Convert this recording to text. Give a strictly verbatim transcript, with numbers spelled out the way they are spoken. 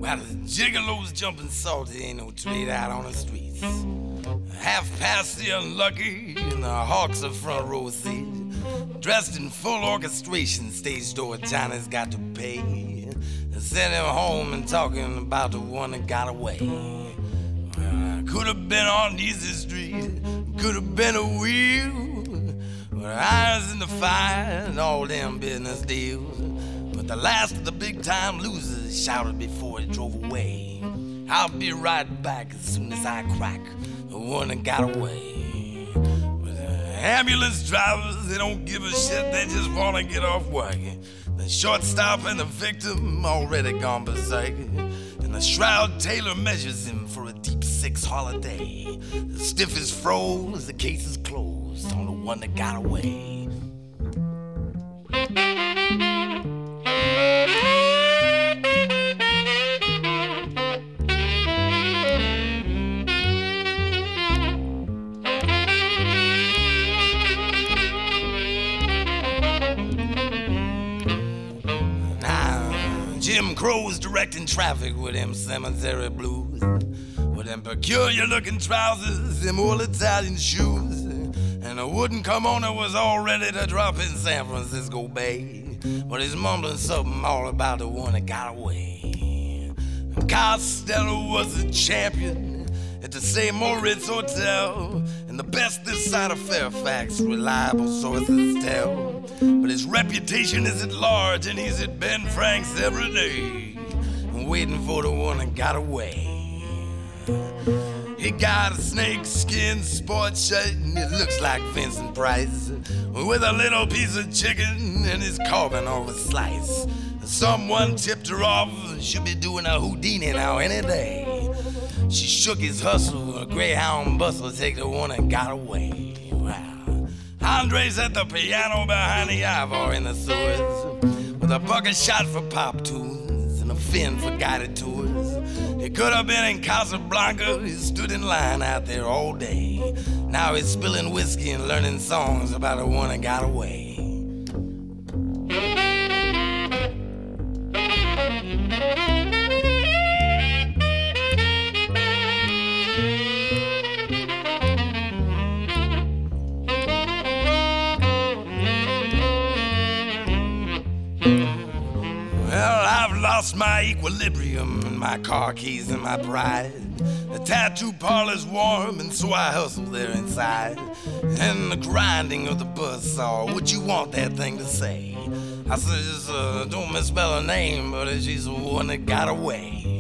Well, the gigolos jumping salty ain't no trade out on the streets. Half past the unlucky and the hawks are front row seat. Dressed in full orchestration, stage door Johnny's got to pay. And send him home and talking about the one that got away. Well, I could have been on easy street, could have been a wheel, with eyes in the fire and all them business deals. But the last of the big time losers shouted before he drove away, I'll be right back as soon as I crack the one that got away. But the ambulance drivers, they don't give a shit, they just want to get off work. The shortstop and the victim already gone berserk. And the shroud tailor measures him for a deep six holiday. The stiff is froze, the case is closed on the one that got away. Jim Crow's directing traffic with them cemetery blues, with them peculiar looking trousers, them old Italian shoes, and the wooden kimono was all ready to drop in San Francisco Bay. But he's mumbling something all about the one that got away. Costello was a champion at the Saint Moritz Hotel, and the best this side of Fairfax, reliable sources tell. But his reputation is at large, and he's at Ben Frank's every day, waiting for the one that got away. He got a snakeskin sports shirt, and it looks like Vincent Price, with a little piece of chicken and his carving off a slice. Someone tipped her off, she'll be doing a Houdini now any day. She shook his hustle, a greyhound bustle, take the one that got away. Wow. Andre's at the piano behind the Ivor in the sewers, with a bucket shot for pop tunes and a fin for guided tours. He could have been in Casablanca, he stood in line out there all day. Now he's spilling whiskey and learning songs about the one that got away. Lost my equilibrium and my car keys and my pride. The tattoo parlor's warm and so I hustle there inside. And the grinding of the buzzsaw, what you want that thing to say? I said, just uh, don't misspell her name, but she's the one that got away.